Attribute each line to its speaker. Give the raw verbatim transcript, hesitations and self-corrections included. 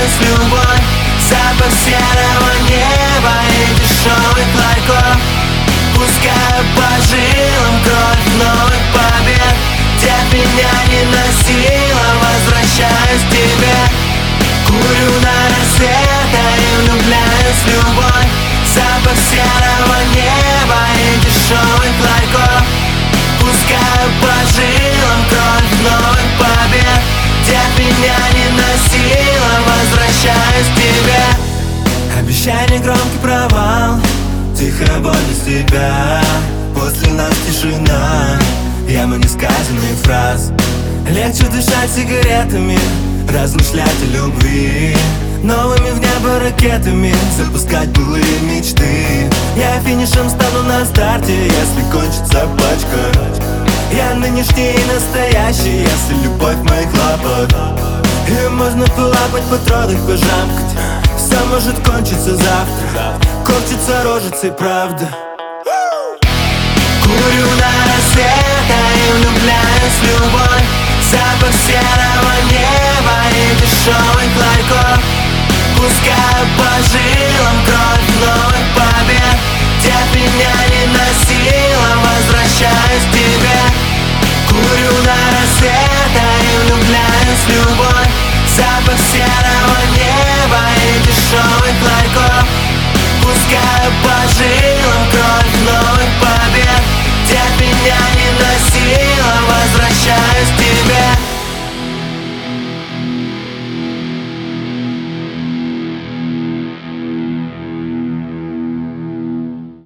Speaker 1: влюбляюсь в любовь. Запах серого неба и дешевых ларьков. Пускаю по жилам кровь новых побед. Где меня не носило, возвращаюсь к тебе. Курю на рассвете и влюбляюсь в любовь. Запах серого неба и дешевых ларьков. Пускаю по жилам кровь новых побед. Где меня не носило, возвращаюсь к тебе. Обещание громкий провал, тихая боль без тебя. После нас тишина, яма несказанных фраз. Легче дышать сигаретами, размышлять о любви. Новыми в небо ракетами запускать былые мечты. Я финишем стану на старте, если кончится пачка. Я нынешний и настоящий, если любовь моих лапок. И можно полапать, потрогать, пожамкать. Все может кончиться завтра, корчится рожицей правда. Курю на рассвете и влюбляюсь в любовь. Запах серого неба и дешевых ларьков. Пускаю по жилам кровь новых побед. Где меня не носило, возвращаюсь к тебе. Курю на рассвете и влюбляюсь в любовь. Запах серого неба и дешевых ларьков. Пускаю по жилам